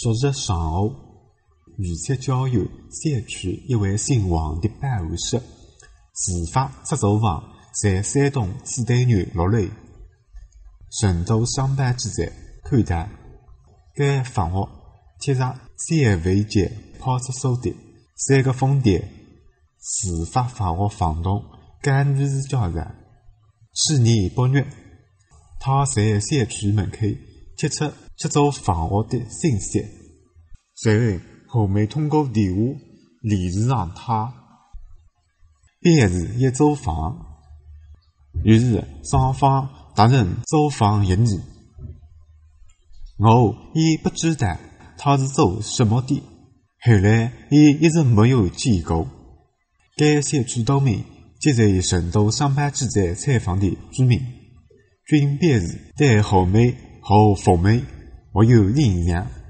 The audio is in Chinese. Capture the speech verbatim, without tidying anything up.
昨日上午，预测交由县区一位姓王的办案室自发出租房在山东子丹县六楼。成都上班记者看待该房屋贴上三违建抛出手段，三个封店自发房屋房东干女士调查。去年八月，他在县区门口贴出出租房屋的信息，随后后面通过电话联系上他，便是一租房。于是双方达成租房协议。我也不知道他是做什么的，后来也一直没有见过。该县区岛民及在成都上班记者采访的居民均表示对后面和房门没有印象。